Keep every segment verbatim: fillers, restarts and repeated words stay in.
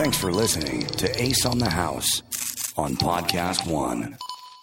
Thanks for listening to Ace on the House on Podcast One.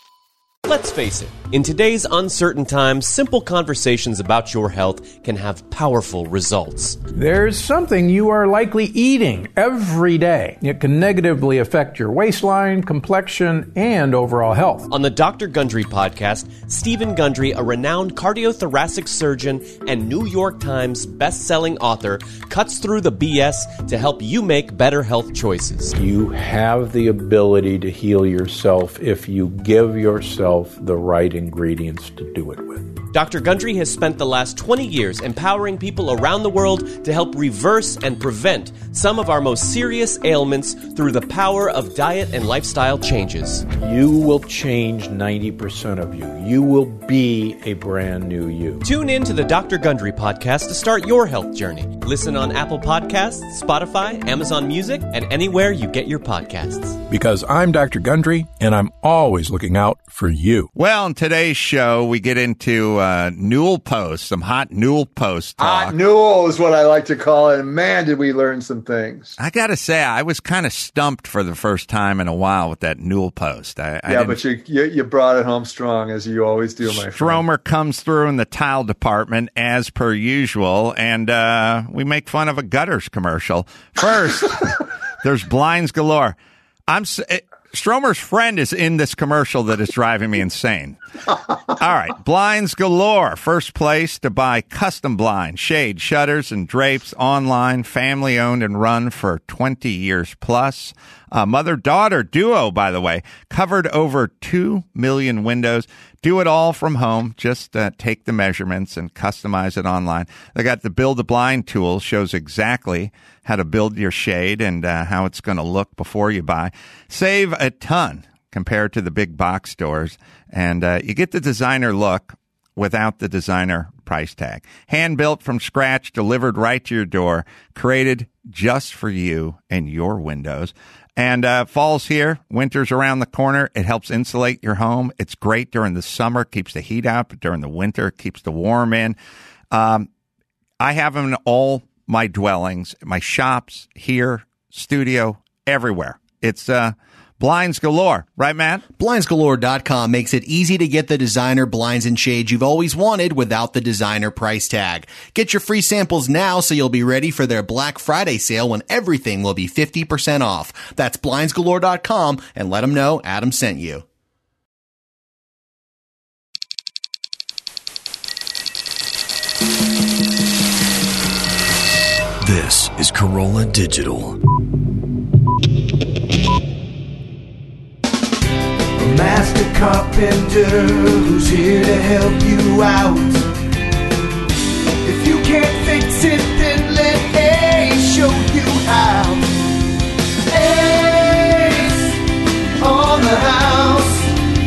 Let's face it, in today's uncertain times, simple conversations about your health can have powerful results. There's something you are likely eating every day. It can negatively affect your waistline, complexion, and overall health. On the Doctor Gundry podcast, Stephen Gundry, a renowned cardiothoracic surgeon and New York Times best-selling author, cuts through the B S to help you make better health choices. You have the ability to heal yourself if you give yourself the right ingredients to do it with. Doctor Gundry has spent the last twenty years empowering people around the world to help reverse and prevent some of our most serious ailments through the power of diet and lifestyle changes. You will change ninety percent of you. You will be a brand new you. Tune in to the Doctor Gundry podcast to start your health journey. Listen on Apple Podcasts, Spotify, Amazon Music, and anywhere you get your podcasts. Because I'm Doctor Gundry, and I'm always looking out for you. Well, in today's show, we get into uh, Newell Post, some hot Newell Post talk. Hot Newell is what I like to call it. And man, did we learn some things. I got to say, I was kind of stumped for the first time in a while with that Newell Post. I, I yeah, but you, you you brought it home strong, as you always do, my friend. Stromer comes through in the tile department, as per usual, and uh, we make fun of a Gutters commercial. First, there's blinds galore. I'm Stromer's friend is in this commercial that is driving me insane. All right, blinds galore. First place to buy custom blinds, shade, shutters, and drapes online, family owned and run for twenty years plus. Uh, mother-daughter duo, by the way, covered over two million windows. Do it all from home. Just uh, take the measurements and customize it online. They got the Build a Blind tool, shows exactly how to build your shade and uh, how it's going to look before you buy. Save a ton compared to the big box stores, and uh, you get the designer look without the designer price tag. Hand-built from scratch, delivered right to your door, created just for you and your windows. And uh, fall's here, winter's around the corner. It helps insulate your home. It's great during the summer, keeps the heat out, but during the winter, keeps the warm in. Um, I have them in all my dwellings, my shops, here, studio, everywhere. It's uh, blinds galore, right, Matt? blinds galore dot com makes it easy to get the designer blinds and shades you've always wanted without the designer price tag. Get your free samples now so you'll be ready for their Black Friday sale when everything will be fifty percent off. That's blinds galore dot com and let them know Adam sent you. This is Corolla Digital. Master carpenter who's here to help you out. If you can't fix it, then let Ace show you how. Ace on the house.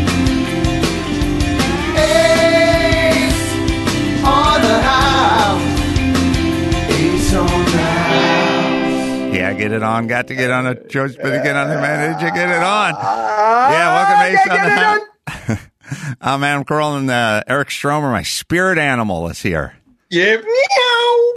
Ace on the house. Ace on the house. Yeah, get it on. Got to get on a Joe's better get on the man. Did you get it on? Yeah, welcome to Ace on the House. I'm Adam Carolla, and uh, Eric Stromer, my spirit animal, is here. Yeah, meow.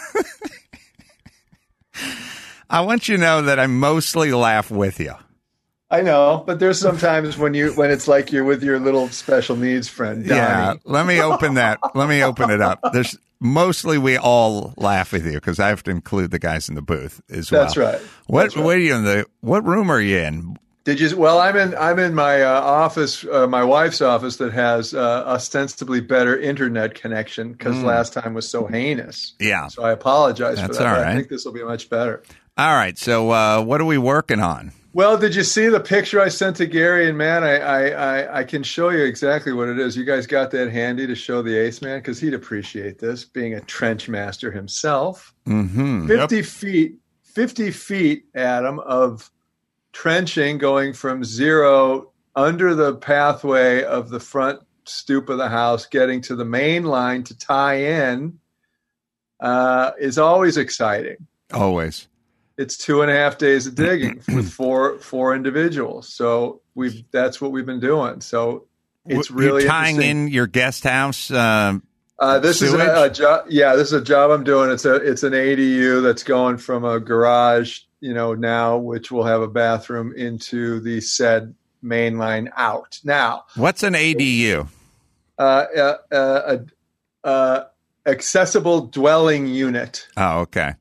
I want you to know that I mostly laugh with you. I know, but there's sometimes when you when it's like you're with your little special needs friend, Donnie. Yeah, let me open that. Let me open it up. There's mostly we all laugh with you because I have to include the guys in the booth as well. That's right. What That's right. what are you in the? What room are you in? Did you? Well, I'm in. I'm in my uh, office, uh, my wife's office, that has uh, ostensibly better internet connection because Mm. last time was so heinous. Yeah. So I apologize That's for that. all but right. I think this will be much better. All right. So uh, what are we working on? Well, did you see the picture I sent to Gary and Matt? I, I, I, I can show you exactly what it is. You guys got that handy to show the Ace Man because he'd appreciate this, being a trench master himself. Mm-hmm. Fifty Yep. feet, fifty feet, Adam, of trenching going from zero under the pathway of the front stoop of the house, getting to the main line to tie in, uh, is always exciting. Always. It's two and a half days of digging with four four individuals. So we've that's what we've been doing. So it's W- really You're tying interesting. in your guest house. Uh, Uh, this Sewage? is a, a job. Yeah, this is a job I'm doing. It's a it's an A D U that's going from a garage, you know, now, which will have a bathroom, into the said main line out. Now, what's an A D U? Uh, uh, uh, uh, accessible dwelling unit. Oh, okay.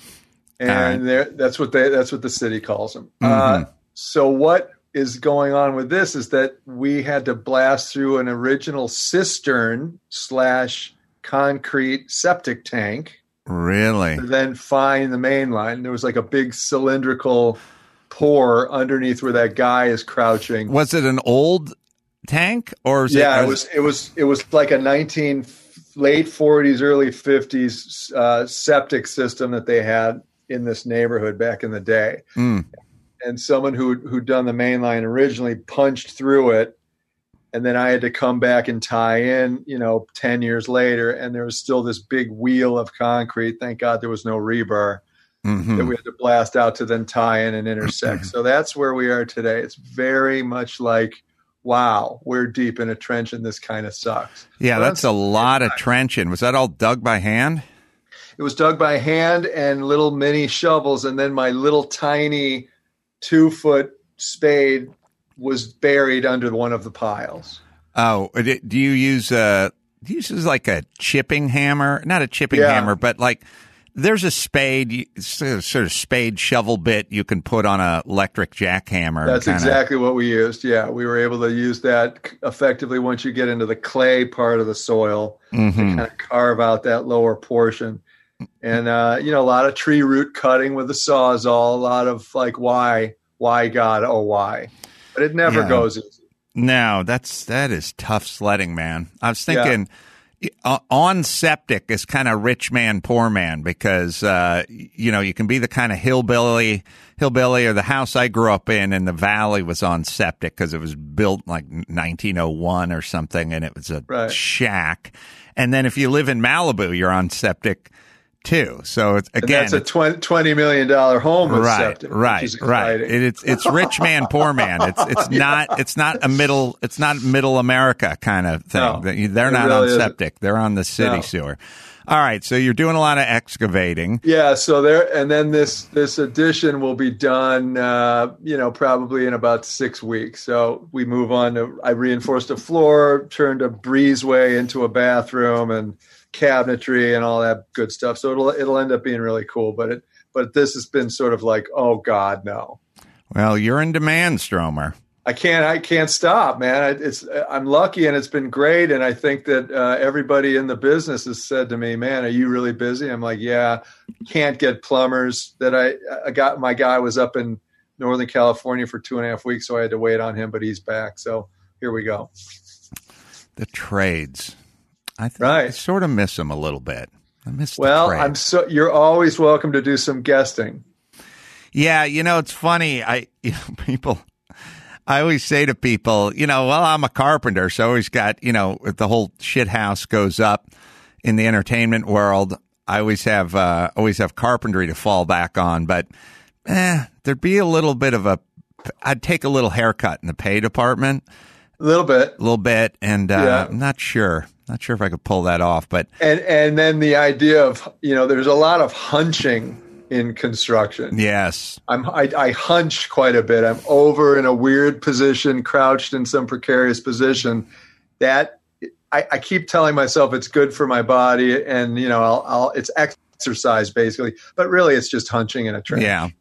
And right. that's what they that's what the city calls them. Mm-hmm. Uh, so what is going on with this is that we had to blast through an original cistern slash concrete septic tank. Really? To then find the main line. There was like a big cylindrical pour underneath where that guy is crouching. Was it an old tank or was yeah, it? it was. It was. It was like a nineteen late forties, early fifties uh, septic system that they had in this neighborhood back in the day. Mm. And someone who who'd done the main line originally punched through it, and then I had to come back and tie in, you know, ten years later, and there was still this big wheel of concrete. Thank God there was no rebar mm-hmm. that we had to blast out to then tie in and intersect. So that's where we are today. It's very much like, wow, we're deep in a trench and this kind of sucks. Yeah, but that's a lot of trenching. Was that all dug by hand? It was dug by hand and little mini shovels, and then my little tiny two foot spade was buried under one of the piles. Oh, do you use a, do you use like a chipping hammer? Not a chipping yeah. hammer, but like there's a spade, sort of spade shovel bit you can put on a electric jackhammer. That's kinda. exactly what we used. Yeah, we were able to use that effectively once you get into the clay part of the soil mm-hmm. to kind of carve out that lower portion. And, uh, you know, a lot of tree root cutting with the Sawzall, a lot of like, why, why God, oh, why? But it never yeah. goes easy. No, that's, that is tough sledding, man. I was thinking yeah. on septic is kind of rich man, poor man, because, uh, you know, you can be the kind of hillbilly, hillbilly or the house I grew up in in the valley was on septic because it was built like nineteen oh one or something. And it was a right. shack. And then if you live in Malibu, you're on septic too. So it's again, and that's a twenty million dollars home with right, septic, right, which is right. It, it's it's rich man, poor man. It's it's yeah. not it's not a middle it's not middle America kind of thing. No, They're not really on septic. Isn't. They're on the city No. sewer. All right, so you're doing a lot of excavating. Yeah, so there, and then this this addition will be done, uh, you know, probably in about six weeks. So we move on to, I reinforced a floor, turned a breezeway into a bathroom, and cabinetry and all that good stuff. So it'll it'll end up being really cool. But it but this has been sort of like, oh God, no. Well, you're in demand, Stromer. I can't I can't stop, man. It's I'm lucky and it's been great. And I think that uh, everybody in the business has said to me, man, are you really busy? I'm like, yeah, can't get plumbers. That I, I got my guy was up in Northern California for two and a half weeks, so I had to wait on him, but he's back. So here we go. The trades. I think right. I sort of miss them a little bit. I miss well, the trades. I'm so you're always welcome to do some guesting. Yeah, you know, it's funny. I you know, people I always say to people, you know, well, I'm a carpenter, so I always got, you know, if the whole shit house goes up in the entertainment world, I always have uh, always have carpentry to fall back on. But eh, there'd be a little bit of a, I'd take a little haircut in the pay department. A little bit. A little bit, and uh, yeah. I'm not sure. Not sure if I could pull that off. But and and then the idea of, you know, there's a lot of hunching in construction. Yes. I'm, I, I hunch quite a bit. I'm over in a weird position, crouched in some precarious position. That I, I keep telling myself it's good for my body, and you know, I'll, I'll it's exercise basically, but really it's just hunching in a trench. Yeah.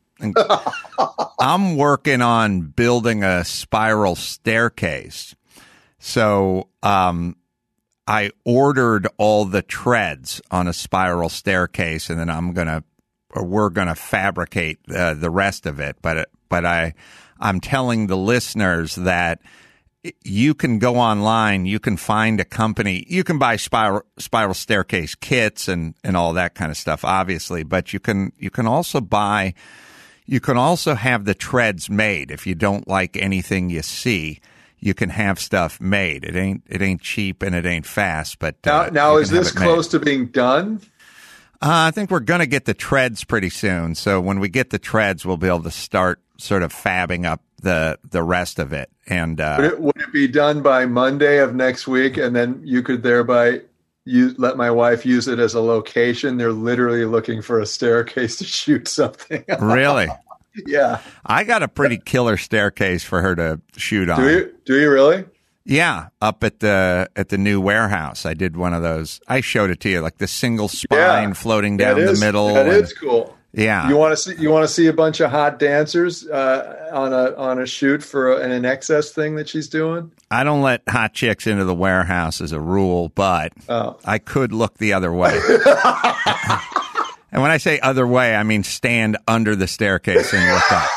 I'm working on building a spiral staircase. So um, I ordered all the treads on a spiral staircase, and then I'm gonna. Or we're going to fabricate uh, the rest of it. But but I, I'm telling the listeners that you can go online, you can find a company, you can buy spiral spiral staircase kits and, and all that kind of stuff, obviously. But you can you can also buy, you can also have the treads made. If you don't like anything you see, you can have stuff made. It ain't it ain't cheap and it ain't fast. But now uh, now is this close to being done? Uh, I think we're going to get the treads pretty soon. So when we get the treads, we'll be able to start sort of fabbing up the the rest of it. And uh, would, it, would it be done by Monday of next week? And then you could thereby, use, let my wife use it as a location. They're literally looking for a staircase to shoot something. Really? Yeah. I got a pretty killer staircase for her to shoot on. Do you? Do you really? Yeah, up at the at the new warehouse. I did one of those. I showed it to you, like the single spine Yeah. floating down That the is- middle. That and- is cool. Yeah. You want to see? You want to see a bunch of hot dancers uh, on a on a shoot for an, an excess thing that she's doing? I don't let hot chicks into the warehouse as a rule, but Oh. I could look the other way. And when I say other way, I mean stand under the staircase and look up.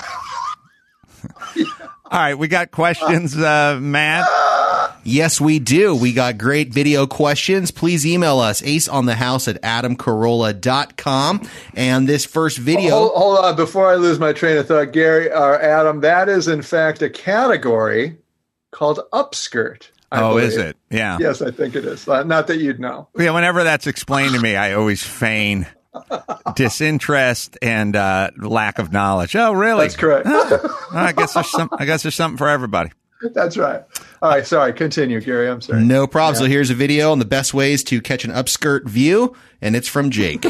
All right, we got questions, uh, Matt. Yes, we do. We got great video questions. Please email us, aceonthehouse at adam carolla dot com. And this first video. Hold, hold on, before I lose my train of thought, Gary or Adam, that is in fact a category called upskirt. I Oh, believe. is it? Yeah. Yes, I think it is. Uh, not that you'd know. Yeah, whenever that's explained to me, I always feign disinterest and uh, lack of knowledge. Oh, really? That's correct. Oh, I guess there's some. I guess there's something for everybody. That's right. All right, sorry. Continue, Gary. I'm sorry. No problem. So here's a video on the best ways to catch an upskirt view, and it's from Jake.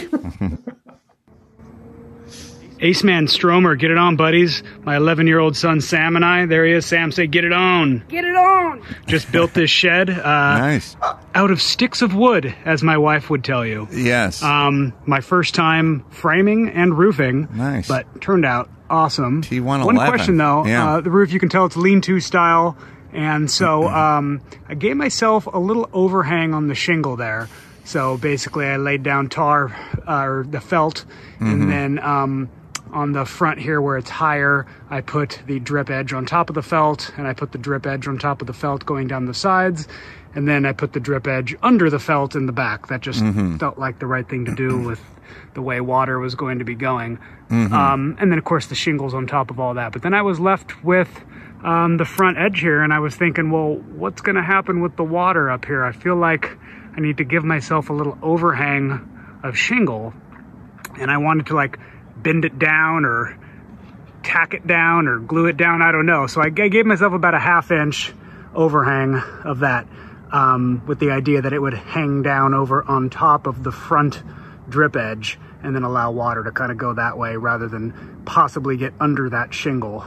Ace Man Stromer, get it on, buddies. My eleven-year-old son Sam and I, there he is. Sam, say, get it on. Get it on. Just built this shed uh, Nice. out of sticks of wood, as my wife would tell you. Yes. Um, my first time framing and roofing. Nice. But turned out awesome. T one One eleven. question, though. Yeah. Uh, the roof, you can tell it's lean-to style. And so um, I gave myself a little overhang on the shingle there. So basically I laid down tar, uh, or the felt, and then um, on the front here where it's higher, I put the drip edge on top of the felt, and I put the drip edge on top of the felt going down the sides. And then I put the drip edge under the felt in the back. That just felt like the right thing to do with the way water was going to be going. Um, and then, of course, the shingles on top of all that. But then I was left with um, the front edge here, and I was thinking, well, what's going to happen with the water up here? I feel like I need to give myself a little overhang of shingle. And I wanted to, like, bend it down or tack it down or glue it down. I don't know. So I, I gave myself about a half inch overhang of that. Um, with the idea that it would hang down over on top of the front drip edge and then allow water to kind of go that way rather than possibly get under that shingle.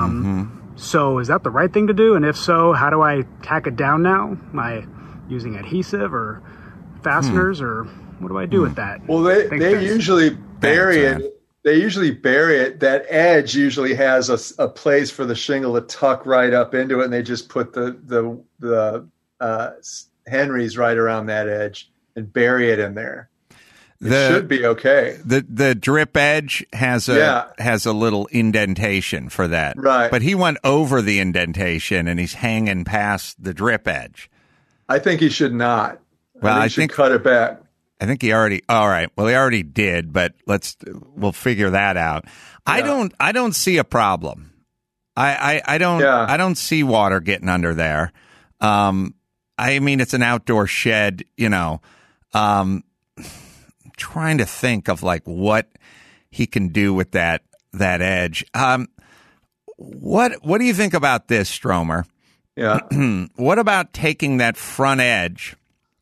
Um, mm-hmm. So is that the right thing to do? And if so, how do I tack it down now? Am I using adhesive or fasteners hmm. or what do I do hmm. with that? Well, they, they usually bury it. They usually bury it. That edge usually has a, a place for the shingle to tuck right up into it, and they just put the the the Uh, Henry's right around that edge and bury it in there. It the, should be okay. The the drip edge has a Yeah. has a little indentation for that. Right. But he went over the indentation and he's hanging past the drip edge. I think he should not. Well, I think, I he should think- cut it back. I think he already all right. Well, he already did, but let's we'll figure that out. I Yeah. don't I don't see a problem. I I, I don't Yeah. I don't see water getting under there. Um I mean, it's an outdoor shed, you know. Um, trying to think of like what he can do with that that edge. Um, what what do you think about this, Stromer? Yeah. What about taking that front edge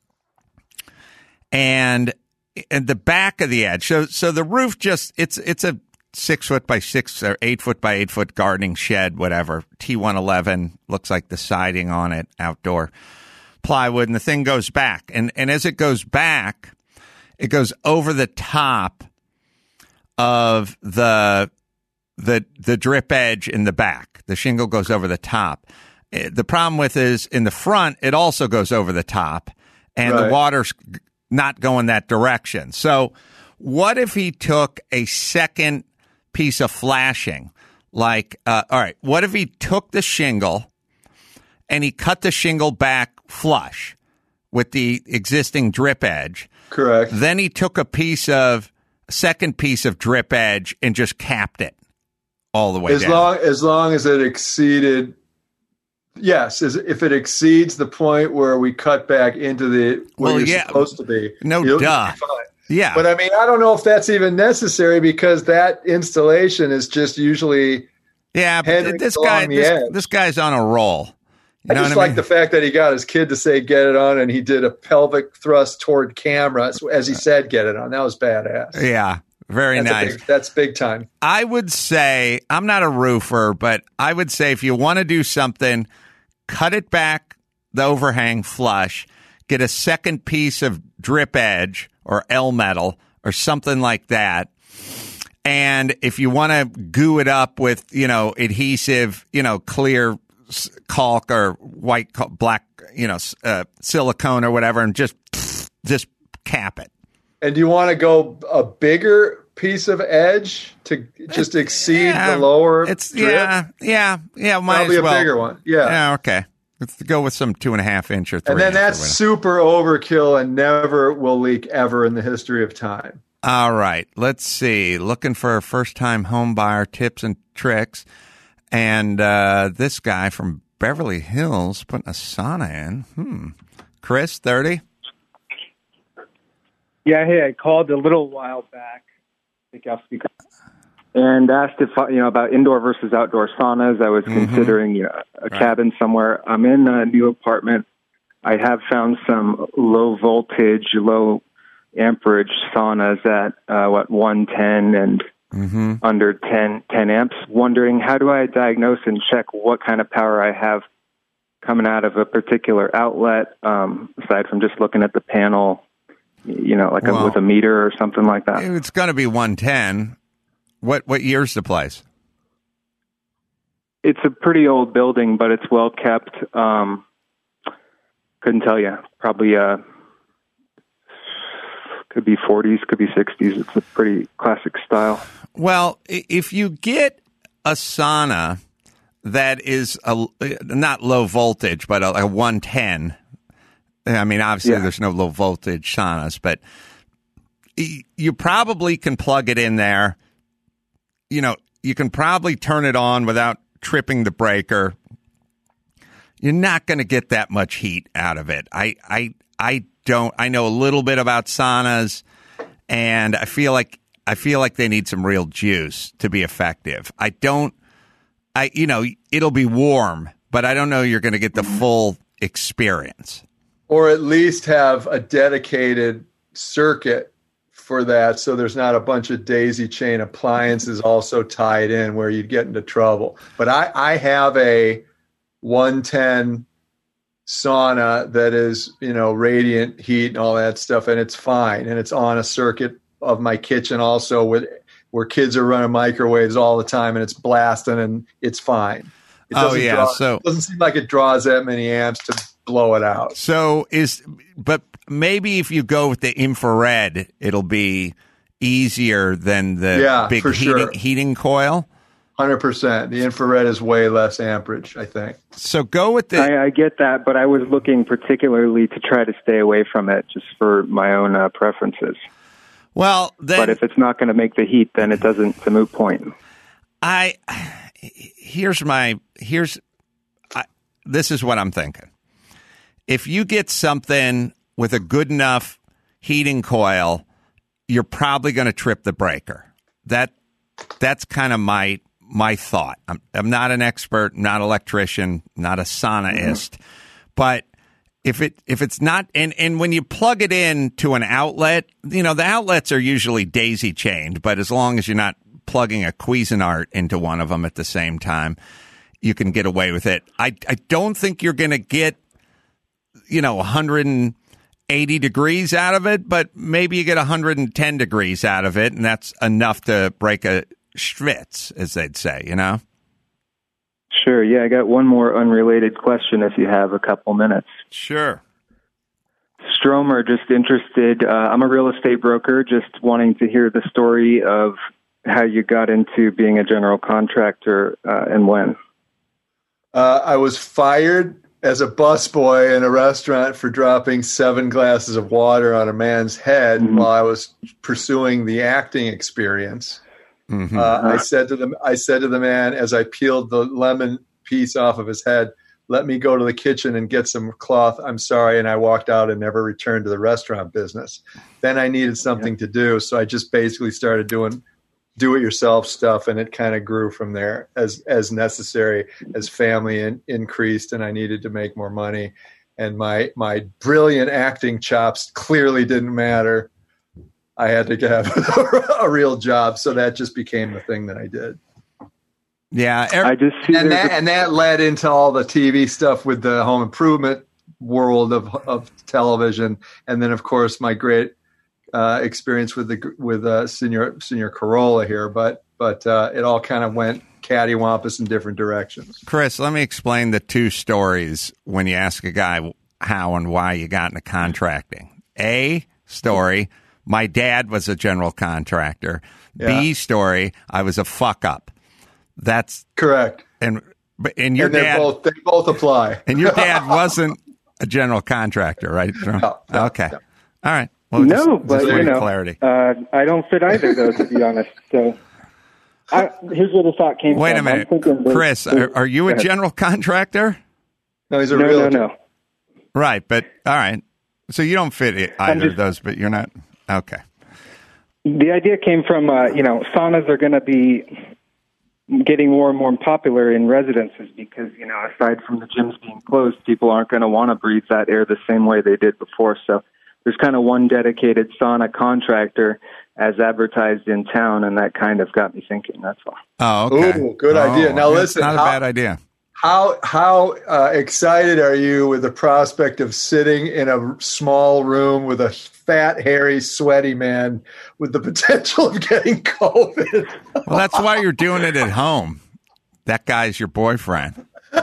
and, and the back of the edge? So so the roof just it's it's a six foot by six or eight foot by eight foot gardening shed, whatever. T one eleven looks like the siding on it, outdoor plywood, and the thing goes back. And and as it goes back, it goes over the top of the the the drip edge in the back. The shingle goes over the top. The problem with is in the front, it also goes over the top, and Right. the water's not going that direction. So what if he took a second piece of flashing? Like, uh, all right, what if he took the shingle and he cut the shingle back flush with the existing drip edge? Correct. Then he took a piece of, a second piece of drip edge and just capped it all the way As down. long as long as it exceeded, yes, as, if it exceeds the point where we cut back into the where Well, you're yeah. supposed to be, No, you'll be duh. fine. Yeah. But I mean, I don't know if that's even necessary because that installation is just usually yeah, but heading this along guy, the this, edge. this guy's on a roll. You know I just what I like mean? the fact that he got his kid to say "get it on," and he did a pelvic thrust toward camera as he said "get it on." That was badass. Yeah, very that's nice. Big, that's big time. I would say, I'm not a roofer, but I would say if you want to do something, cut it back, the overhang flush, get a second piece of drip edge or L metal or something like that. And if you want to goo it up with, you know, adhesive, you know, clear caulk or white, caulk, black, you know, uh, silicone or whatever, and just, just cap it. And do you want to go a bigger piece of edge to just exceed yeah, the lower it's drip? Yeah, yeah, yeah. Might Probably as a well. bigger one. Yeah. Yeah, okay. Let's go with some two and a half inch or three. And then that's super overkill and never will leak ever in the history of time. All right. Let's see. Looking for a first-time home buyer tips and tricks. And uh, this guy from Beverly Hills putting a sauna in. Hmm. Chris, thirty? Yeah, hey, I called a little while back, I think I'll speak, and asked if, you know, about indoor versus outdoor saunas. I was mm-hmm. considering, you know, a right. cabin somewhere. I'm in a new apartment. I have found some low voltage, low amperage saunas at, uh, what, one ten and mm-hmm. under ten, ten amps. Wondering, how do I diagnose and check what kind of power I have coming out of a particular outlet, um, aside from just looking at the panel? You know, like well, a, with a meter or something like that. It's going to be one ten. What what year's the place? It's a pretty old building, but it's well kept. Um, couldn't tell you. Probably uh, could be forties, could be sixties. It's a pretty classic style. Well, if you get a sauna that is a, not low voltage, but a, a one ten. I mean, obviously, yeah. there's no low voltage saunas, but you probably can plug it in there. You know, you can probably turn it on without tripping the breaker. You're not going to get that much heat out of it. I, I, I don't. I know a little bit about saunas, and I feel like I feel like they need some real juice to be effective. I don't. I, you know, it'll be warm, but I don't know you're going to get the full experience. Or at least have a dedicated circuit for that, so there's not a bunch of daisy chain appliances also tied in where you'd get into trouble. But I, I have a one ten sauna that is, you know, radiant heat and all that stuff, and it's fine. And it's on a circuit of my kitchen also with where kids are running microwaves all the time, and it's blasting, and it's fine. It oh, yeah. Draw, so it doesn't seem like it draws that many amps to blow it out. So is, but maybe if you go with the infrared, it'll be easier than the yeah, big for heating, sure. heating coil. one hundred percent. The infrared is way less amperage, I think. So go with the. I, I get that, but I was looking particularly to try to stay away from it just for my own uh, preferences. Well, then, but if it's not going to make the heat, then it doesn't. It's a moot point. I here's my here's I, this is what I'm thinking. If you get something with a good enough heating coil, you're probably going to trip the breaker. That that's kind of my my thought. I'm I'm not an expert, not an electrician, not a saunaist, mm-hmm. but if it if it's not and, and when you plug it in to an outlet, you know, the outlets are usually daisy chained, but as long as you're not plugging a Cuisinart into one of them at the same time, you can get away with it. I I don't think you're going to get, you know, one hundred eighty degrees out of it, but maybe you get one hundred ten degrees out of it, and that's enough to break a schwitz, as they'd say, you know? Sure, yeah. I got one more unrelated question if you have a couple minutes. Sure. Stromer, just interested. Uh, I'm a real estate broker, just wanting to hear the story of how you got into being a general contractor uh, and when. Uh, I was fired as a busboy in a restaurant for dropping seven glasses of water on a man's head mm-hmm. while I was pursuing the acting experience. Mm-hmm. Uh, I said to them, I said to the man as I peeled the lemon piece off of his head, "Let me go to the kitchen and get some cloth. I'm sorry." And I walked out and never returned to the restaurant business. Then I needed something yeah. to do, so I just basically started doing do-it-yourself stuff, and it kind of grew from there as as necessary as family in, increased, and I needed to make more money, and my my brilliant acting chops clearly didn't matter. I had to have a real job, so that just became the thing that I did. Yeah, I just see and that a- and that led into all the T V stuff with the home improvement world of of television, and then of course my great uh, experience with the with uh, Senior Senior Carolla here. But but uh, it all kind of went cattywampus in different directions. Chris, let me explain the two stories when you ask a guy how and why you got into contracting. A story: my dad was a general contractor. Yeah. B story: I was a fuck up. That's correct. And and your and dad both they both apply. And your dad wasn't a general contractor, right? No, no, okay. no. All right. Well, no, just, but just you for know, clarity. uh, I don't fit either, though, to be honest. So, I, here's where the thought came Wait from. a minute, I'm thinking, Chris. Are, are you a general contractor? No, he's a no, realtor. no, no. Right, but all right. So you don't fit it, either just, of those, but you're not okay. The idea came from uh, you know saunas are going to be getting more and more popular in residences because, you know, aside from the gyms being closed, people aren't going to want to breathe that air the same way they did before. So there's kind of one dedicated sauna contractor as advertised in town, and that kind of got me thinking. That's all. Oh, okay. Ooh, good oh, idea. Now listen, not a how, bad idea. How how uh, excited are you with the prospect of sitting in a small room with a fat, hairy, sweaty man with the potential of getting COVID? Well, that's why you're doing it at home. That guy's your boyfriend. All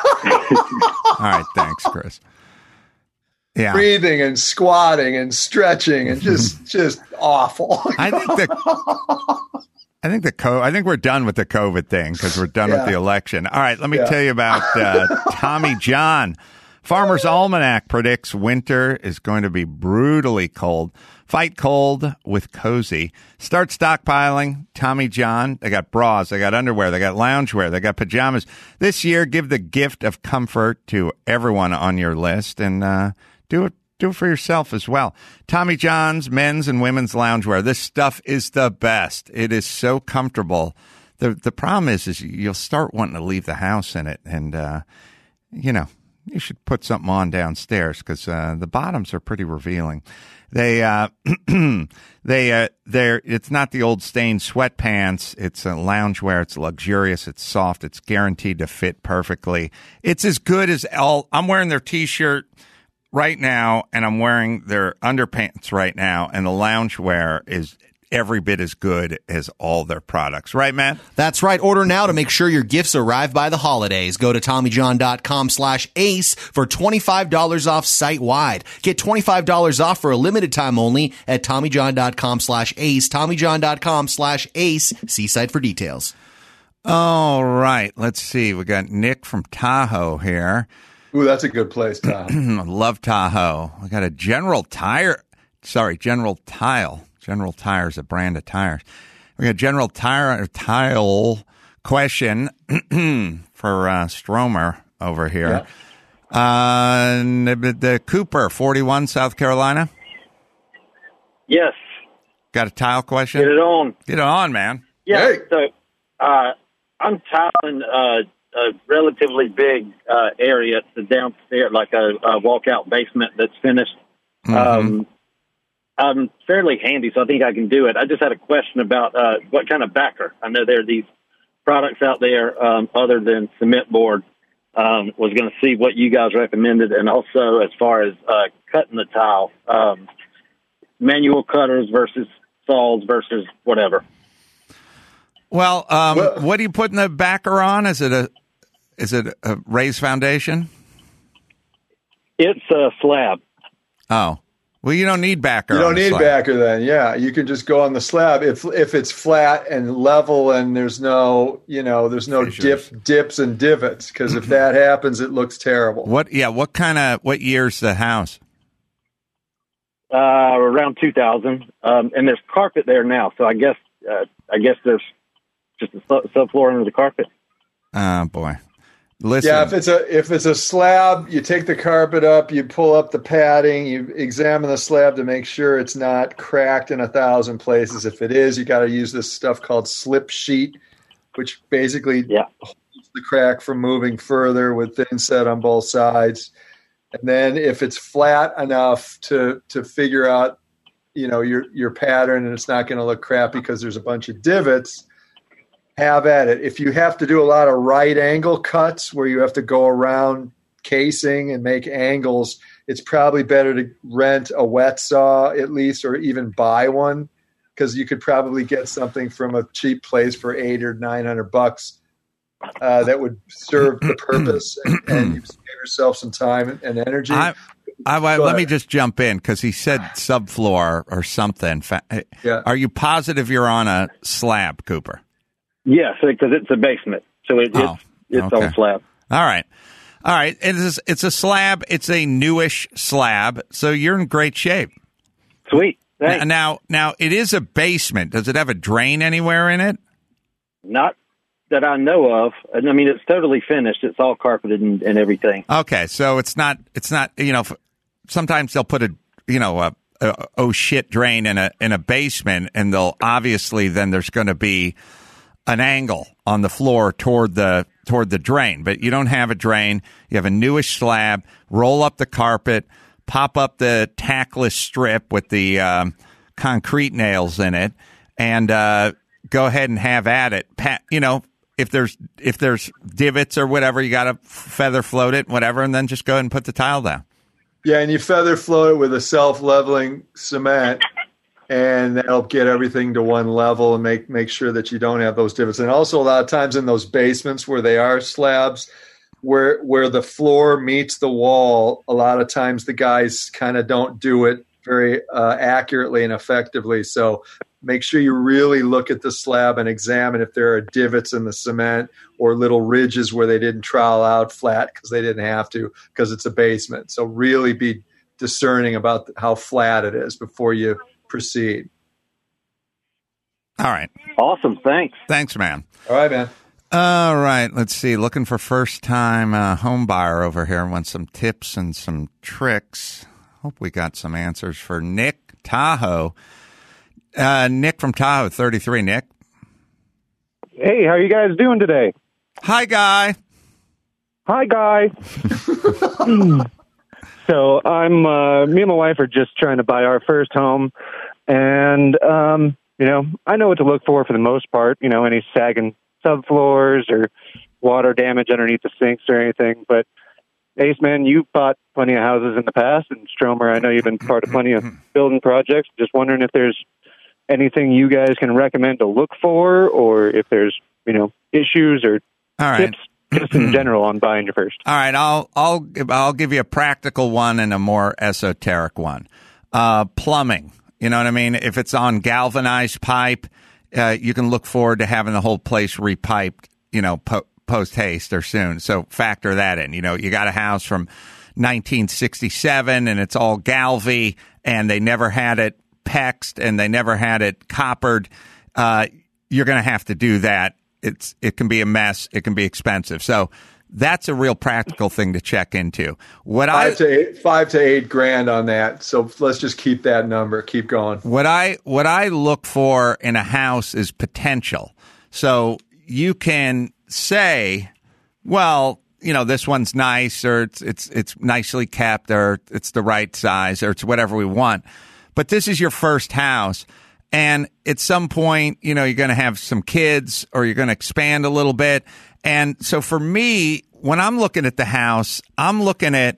right, thanks, Chris. Yeah, breathing and squatting and stretching and just just awful. I think the. I think the co- I think we're done with the COVID thing because we're done yeah. with the election. All right, let me yeah. tell you about uh, Tommy John. Farmer's Almanac predicts winter is going to be brutally cold. Fight cold with cozy. Start stockpiling Tommy John. They got bras, they got underwear, they got loungewear, they got pajamas. This year, give the gift of comfort to everyone on your list and uh, do it. Do it for yourself as well. Tommy John's men's and women's loungewear. This stuff is the best. It is so comfortable. The the problem is, is you'll start wanting to leave the house in it. And, uh, you know, you should put something on downstairs because uh, the bottoms are pretty revealing. They, uh, they, uh, they're, it's not the old stained sweatpants. It's a loungewear. It's luxurious. It's soft. It's guaranteed to fit perfectly. It's as good as all. I'm wearing their t-shirt right now, and I'm wearing their underpants right now, and the loungewear is every bit as good as all their products. Right, Matt? That's right. Order now to make sure your gifts arrive by the holidays. Go to TommyJohn.com slash ace for twenty-five dollars off site-wide. Get twenty-five dollars off for a limited time only at TommyJohn.com slash ace. TommyJohn.com slash ace. See site for details. All right. Let's see. We got Nick from Tahoe here. Ooh, that's a good place, Tom. I love Tahoe. We got a General Tire. Sorry, General Tile. General Tire is a brand of tires. We got General Tire Tile question for uh, Stromer over here. Yeah. Uh, the, the Cooper, forty-one, South Carolina. Yes. Got a tile question? Get it on. Get it on, man. Yeah. Hey. So uh, I'm tiling uh, a relatively big uh, area. It's a downstairs, like a, a walkout basement that's finished. Mm-hmm. Um, I'm fairly handy, so I think I can do it. I just had a question about uh, what kind of backer. I know there are these products out there um, other than cement board. Um, was going to see what you guys recommended, and also as far as uh, cutting the tile, um, manual cutters versus saws versus whatever. Well, um, well, what are you putting the backer on? Is it a is it a raised foundation? It's a slab. Oh, well, you don't need backer. You don't on need slab. backer then. Yeah, you can just go on the slab if if it's flat and level and there's no you know there's no Fissures. dip dips and divots because if that happens, it looks terrible. What? Yeah. What kind of? What year's the house? Uh, around two thousand, um, and there's carpet there now. So I guess uh, I guess there's just a subfloor under the carpet. Oh boy. Listen. Yeah, if it's a if it's a slab, you take the carpet up, you pull up the padding, you examine the slab to make sure it's not cracked in a thousand places. If it is, you got to use this stuff called slip sheet, which basically yeah. holds the crack from moving further with thin set on both sides. And then if it's flat enough to to figure out, you know, your your pattern and it's not going to look crappy because there's a bunch of divots, have at it. If you have to do a lot of right angle cuts where you have to go around casing and make angles, it's probably better to rent a wet saw at least, or even buy one, because you could probably get something from a cheap place for eight or nine hundred bucks uh, that would serve the purpose, and, and you save yourself some time and energy. I, I, I, let me just jump in because he said subfloor or something. Yeah. Are you positive you're on a slab, Cooper? Yes, because it's a basement, so it, Oh, it's it's okay. on slab. All right. All right. It's, it's a slab. It's a newish slab, so you're in great shape. Sweet. Thanks. Now, now, it is a basement. Does it have a drain anywhere in it? Not that I know of. I mean, it's totally finished. It's all carpeted and, and everything. Okay, so it's not. It's not. You know, sometimes they'll put a you know a, a oh shit drain in a in a basement, and they'll obviously then there's going to be an angle on the floor toward the toward the drain, but you don't have a drain. You have a newish slab. Roll up the carpet, pop up the tackless strip with the um, concrete nails in it, and uh, go ahead and have at it. Pat, you know, if there's if there's divots or whatever, you got to feather float it, whatever, and then just go ahead and put the tile down. Yeah, and you feather float it with a self-leveling cement. And that'll get everything to one level and make make sure that you don't have those divots. And also, a lot of times in those basements where they are slabs, where where the floor meets the wall, a lot of times the guys kind of don't do it very uh, accurately and effectively. So make sure you really look at the slab and examine if there are divots in the cement or little ridges where they didn't trowel out flat because they didn't have to, because it's a basement. So really be discerning about how flat it is before you proceed. All right. Awesome. Thanks. Thanks, man. All right, man. All right. Let's see. Looking for first-time uh, home buyer over here. Want some tips and some tricks. Hope we got some answers for Nick Tahoe. Uh, Nick from Tahoe, thirty-three. Nick. Hey, how are you guys doing today? Hi, Guy. Hi, Guy. So I'm, uh, me and my wife are just trying to buy our first home, and, um, you know, I know what to look for for the most part, you know, any sagging subfloors or water damage underneath the sinks or anything. But Ace, man, you've bought plenty of houses in the past, and Stromer, I know you've been part of plenty of building projects. Just wondering if there's anything you guys can recommend to look for, or if there's, you know, issues or All right. tips just in general on buying your first. All right, I'll I'll I'll give you a practical one and a more esoteric one. Uh, plumbing, you know what I mean? If it's on galvanized pipe, uh, you can look forward to having the whole place repiped, you know, po- post haste or soon. So factor that in. You know, you got a house from nineteen sixty-seven and it's all galvy, and they never had it pexed and they never had it coppered. Uh, you're going to have to do that. It's it can be a mess. It can be expensive. So that's a real practical thing to check into. What five I to eight, five to eight grand on that. So let's just keep that number. Keep going. What I what I look for in a house is potential. So you can say, well, you know, this one's nice, or it's it's it's nicely kept, or it's the right size, or it's whatever we want. But this is your first house. And at some point, you know, you're going to have some kids, or you're going to expand a little bit. And so for me, when I'm looking at the house, I'm looking at,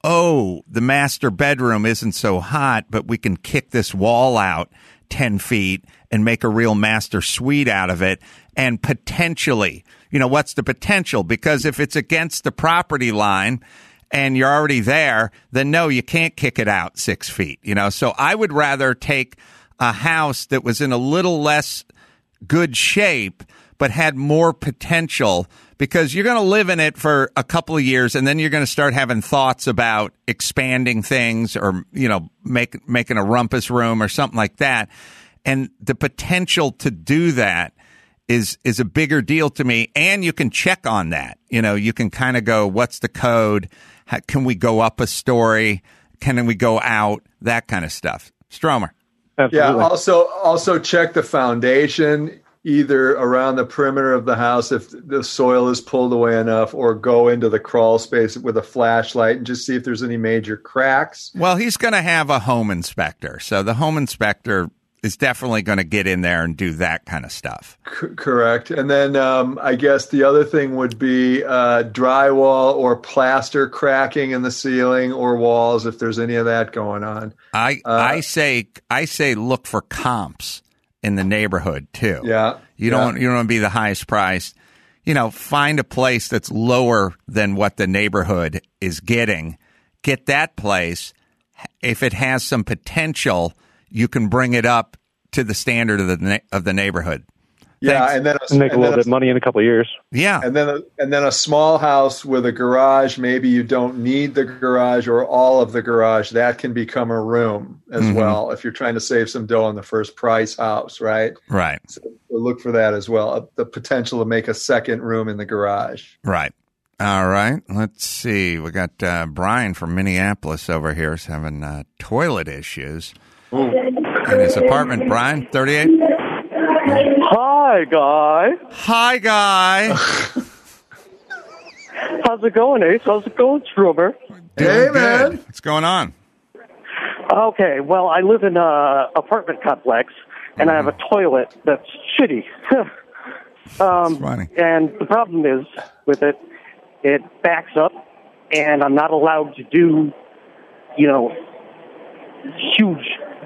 oh, the master bedroom isn't so hot, but we can kick this wall out ten feet and make a real master suite out of it. And potentially, you know, what's the potential? Because if it's against the property line and you're already there, then no, you can't kick it out six feet, you know. So I would rather take a house that was in a little less good shape but had more potential, because you're going to live in it for a couple of years, and then you're going to start having thoughts about expanding things, or, you know, make, making a rumpus room or something like that. And the potential to do that is is a bigger deal to me. And you can check on that. You know, you can kind of go, what's the code? How, can we go up a story? Can we go out? That kind of stuff. Stromer. Absolutely. Yeah. Also, also check the foundation, either around the perimeter of the house if the soil is pulled away enough, or go into the crawl space with a flashlight and just see if there's any major cracks. Well, he's going to have a home inspector. So the home inspector is definitely going to get in there and do that kind of stuff. C- correct. And then um, I guess the other thing would be uh, drywall or plaster cracking in the ceiling or walls, if there's any of that going on. I uh, I say I say look for comps in the neighborhood too. Yeah. You don't yeah. you don't want to be the highest priced. You know, find a place that's lower than what the neighborhood is getting. Get that place. If it has some potential, you can bring it up to the standard of the na- of the neighborhood. Yeah, Thanks. and then a, make a and little then bit of money in a couple of years. Yeah, and then a, and then a small house with a garage. Maybe you don't need the garage or all of the garage. That can become a room as Mhm. well if you're trying to save some dough on the first price house, right? Right. So look for that as well. Uh, the potential to make a second room in the garage. Right. All right. Let's see. We got uh, Brian from Minneapolis over here is having uh, toilet issues in his apartment. Brian, thirty-eight. Hi, Guy. Hi, Guy. How's it going, Ace? How's it going, Stromer? Hey, man. What's going on? Okay, well, I live in an apartment complex, and I have a toilet that's shitty. um, funny. And the problem is with it, it backs up, and I'm not allowed to do, you know, huge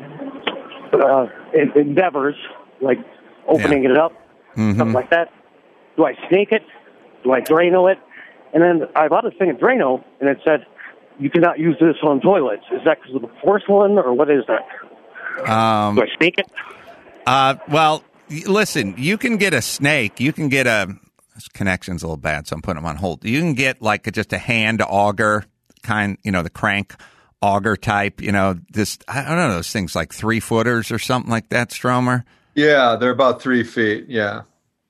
uh, endeavors like opening Yeah. it up, Mhm. stuff like that. Do I snake it? Do I Drano it? And then I bought a thing of Drano, and it said, you cannot use this on toilets. Is that because of the porcelain, or what is that? Um, Do I snake it? Uh, well, y- listen, you can get a snake. You can get a this connection's a little bad, so I'm putting them on hold. You can get like a, just a hand auger kind, you know, the crank auger type, you know, just, I don't know, those things like three footers or something like that, Stromer. Yeah, they're about three feet. Yeah.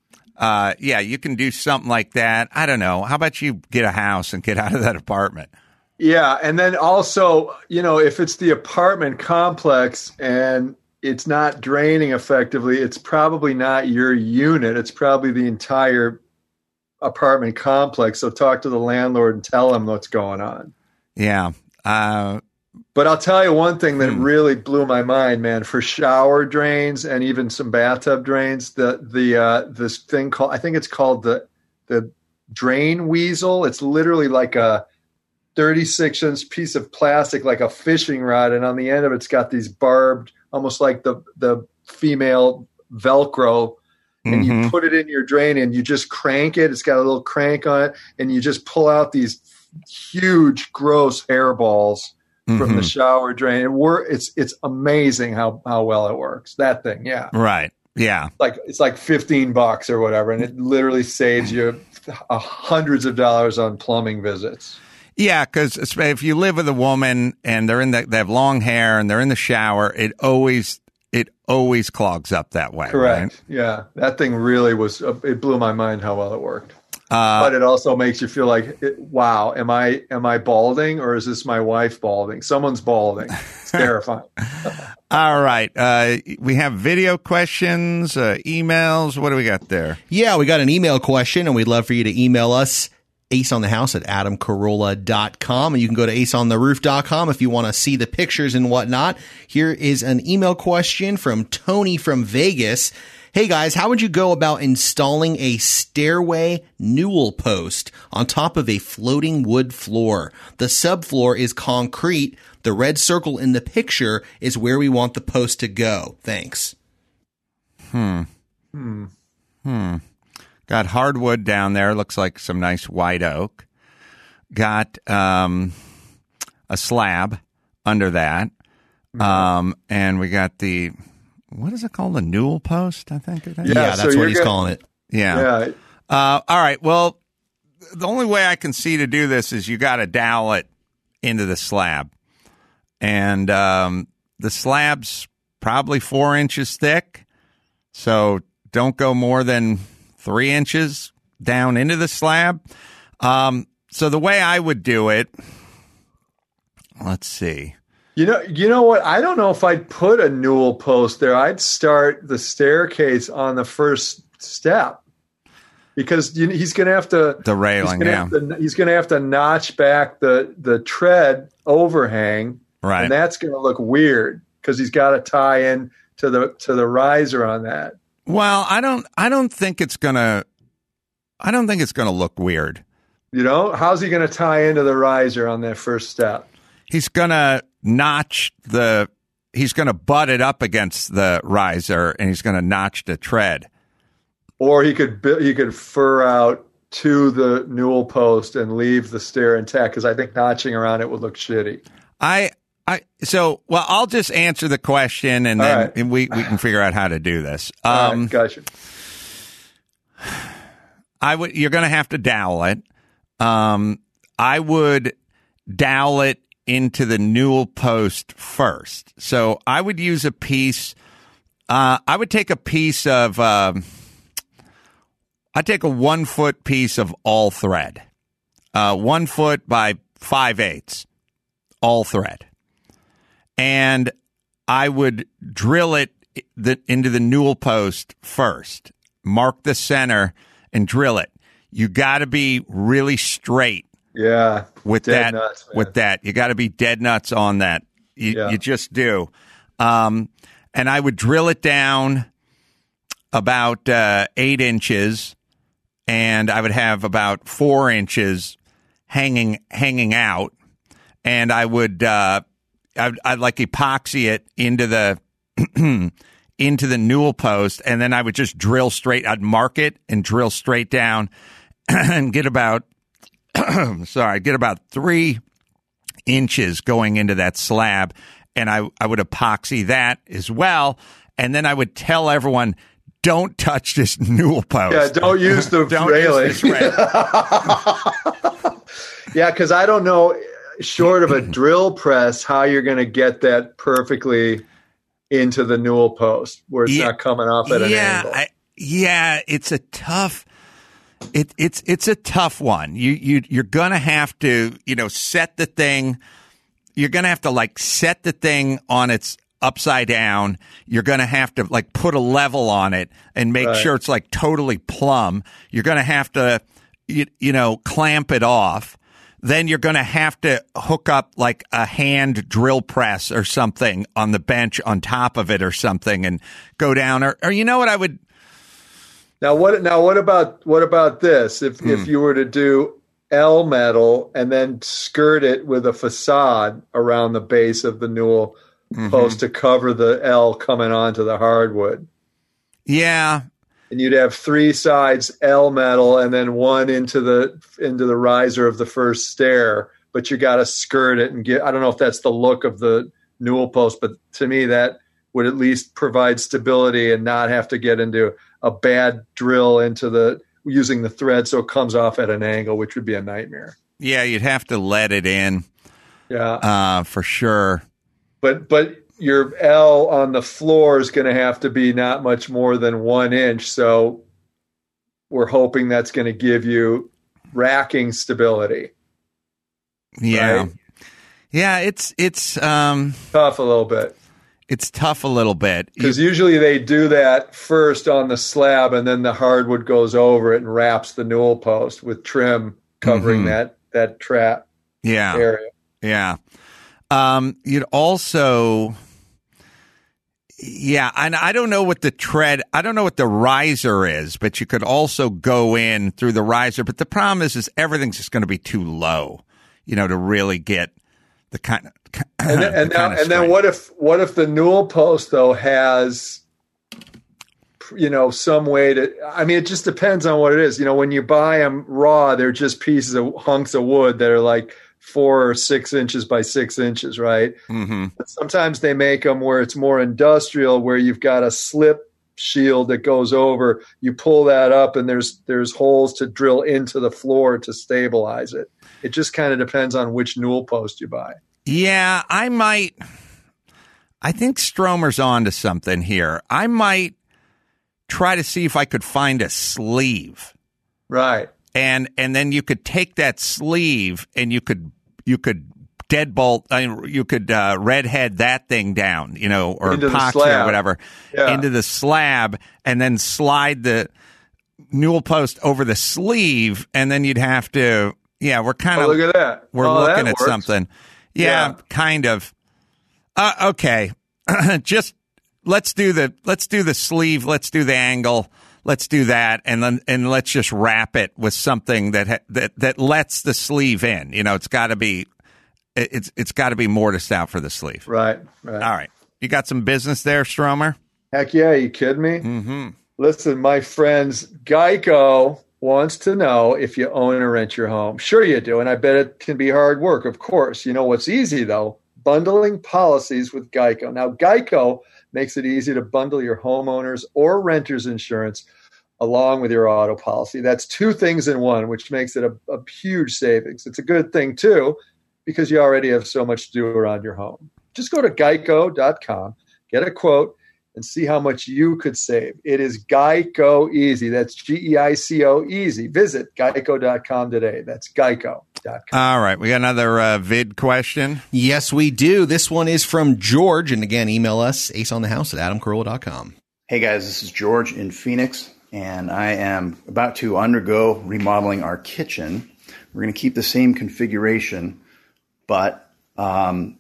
Uh, yeah, you can do something like that. I don't know. How about you get a house and get out of that apartment? Yeah, and then also, you know, if it's the apartment complex and it's not draining effectively, it's probably not your unit. It's probably the entire apartment complex. So talk to the landlord and tell him what's going on. Yeah. Uh, but I'll tell you one thing that hmm. really blew my mind, man. For shower drains and even some bathtub drains, the the uh, this thing called, I think it's called the the drain weasel. It's literally like a thirty-six inch piece of plastic, like a fishing rod, and on the end of it's got these barbed, almost like the the female Velcro, and Mhm. you put it in your drain and you just crank it. It's got a little crank on it, and you just pull out these huge, gross hairballs from the Mhm. shower drain. It wor- it's it's amazing how how well it works. That thing, yeah, Right. Yeah. like it's like fifteen bucks or whatever, and it literally saves you uh, hundreds of dollars on plumbing visits. Yeah, because if you live with a woman and they're in the, they have long hair and they're in the shower, it always it always clogs up that way. Correct. Right? Yeah, that thing really was. Uh, it blew my mind how well it worked. Uh, but it also makes you feel like, it, wow, am I am I balding, or is this my wife balding? Someone's balding. It's terrifying. All right. Uh, we have video questions, uh, emails. What do we got there? Yeah, we got an email question, and we'd love for you to email us, aceonthehouse at adam carolla dot com. And you can go to ace on the roof dot com if you want to see the pictures and whatnot. Here is an email question from Tony from Vegas. Hey guys, how would you go about installing a stairway newel post on top of a floating wood floor? The subfloor is concrete. The red circle in the picture is where we want the post to go. Thanks. Hmm. Hmm. Hmm. Got hardwood down there. Looks like some nice white oak. Got um, a slab under that. Mm-hmm. Um, and we got the, what is it called? The newel post, I think it is. Yeah, Yeah, that's so what you're he's gonna- calling it. Yeah. Yeah. Uh, all right. Well, the only way I can see to do this is you got to dowel it into the slab. And um, the slab's probably four inches thick. So don't go more than three inches down into the slab. Um, so the way I would do it, let's see. You know, you know what? I don't know if I'd put a newel post there. I'd start the staircase on the first step because you, he's going to have to the railing. He's Yeah, to, he's going to have to notch back the the tread overhang, right? And that's going to look weird because he's got to tie in to the to the riser on that. Well, I don't. I don't think it's gonna. I don't think it's gonna look weird. You know, how's he going to tie into the riser on that first step? He's gonna notch the. He's gonna butt it up against the riser, and he's gonna notch the tread. Or he could he could fur out to the newel post and leave the stair intact because I think notching around it would look shitty. I. I, so, well, I'll just answer the question, and then right. we, we can figure out how to do this. Um, All right, gotcha. I would. You're going to have to dowel it. Um, I would dowel it into the newel post first. So I would use a piece. Uh, I would take a piece of. Uh, I'd take a one foot piece of all thread, uh, one foot by five eighths, all thread. And I would drill it the, into the newel post first, mark the center, and drill it. You got to be really straight. Yeah, with dead that. nuts, man. With that, you got to be dead nuts on that. You, Yeah. you just do. Um, and I would drill it down about uh, eight inches, and I would have about four inches hanging hanging out, and I would. Uh, I'd, I'd like epoxy it into the into the newel post, and then I would just drill straight. I'd mark it and drill straight down, and get about sorry, get about three inches going into that slab, and I I would epoxy that as well, and then I would tell everyone, don't touch this newel post. Yeah, don't use the don't railing. Use this rail. Yeah, because I don't know, short of a drill press, how you're going to get that perfectly into the newel post where it's Yeah. not coming off at an yeah, angle. I, yeah, it's a tough. It, it's it's a tough one. You you you're gonna have to you know set the thing. You're gonna have to like set the thing on its upside down. You're gonna have to like put a level on it and make Right. sure it's like totally plumb. You're gonna have to you, you know clamp it off. Then you're going to have to hook up like a hand drill press or something on the bench on top of it or something and go down. Or, or you know what I would. Now what? Now what about what about this? If Hmm. if you were to do L metal and then skirt it with a facade around the base of the newel Mhm. post to cover the L coming onto the hardwood, Yeah. and you'd have three sides L metal and then one into the into the riser of the first stair, but you got to skirt it and get. I don't know if that's the look of the newel post, but to me that would at least provide stability and not have to get into a bad drill into the using the thread so it comes off at an angle, which would be a nightmare. Yeah, you'd have to let it in. Yeah, uh, for sure. But but your L on the floor is going to have to be not much more than one inch. So we're hoping that's going to give you racking stability. Yeah. Right? Yeah, it's it's um tough a little bit. It's tough a little bit. Because usually they do that first on the slab and then the hardwood goes over it and wraps the newel post with trim covering Mhm. that that trap Yeah. area. Yeah. Um, you'd also, yeah, and I don't know what the tread, I don't know what the riser is, but you could also go in through the riser. But the problem is, is everything's just going to be too low, you know, to really get the kind of. And then, and, the now, kind of and then what if what if the newel post though has, you know, some way to? I mean, it just depends on what it is. You know, when you buy them raw, they're just pieces of hunks of wood that are like four or six inches by six inches, right? Mm-hmm. But sometimes they make them where it's more industrial, where you've got a slip shield that goes over. You pull that up, and there's there's holes to drill into the floor to stabilize it. It just kind of depends on which newel post you buy. Yeah, I might. I think Stromer's on to something here. I might try to see if I could find a sleeve. Right. And and then you could take that sleeve and you could you could deadbolt, I mean, you could uh, redhead that thing down, you know, or Into the epoxy slab. or whatever, Yeah. into the slab, and then slide the newel post over the sleeve, and then you'd have to, yeah, we're kind Oh, of, look at that. we're Oh, looking that at works. something. Yeah, Yeah. kind of. Uh, okay, just let's do the let's do the sleeve, let's do the angle. Let's do that, and then and let's just wrap it with something that ha- that that lets the sleeve in. You know, it's got to be, it's it's got to be mortised out for the sleeve. Right, right. All right, you got some business there, Stromer? Heck yeah, you kidding me? Mm-hmm. Listen, my friends, Geico wants to know if you own or rent your home. Sure you do, and I bet it can be hard work, of course. You know what's easy, though? Bundling policies with Geico. Now, Geico makes it easy to bundle your homeowners or renters insurance along with your auto policy. That's two things in one, which makes it a, a huge savings. It's a good thing, too, because you already have so much to do around your home. Just go to geico dot com, get a quote, and see how much you could save. It is Geico easy. That's G E I C O easy. Visit geico dot com today. That's geico dot com. All right, we got another uh, vid question. Yes, we do. This one is from George. And again, email us, aceonthehouse at adam carolla dot com. Hey guys, this is George in Phoenix, and I am about to undergo remodeling our kitchen. We're going to keep the same configuration, but um,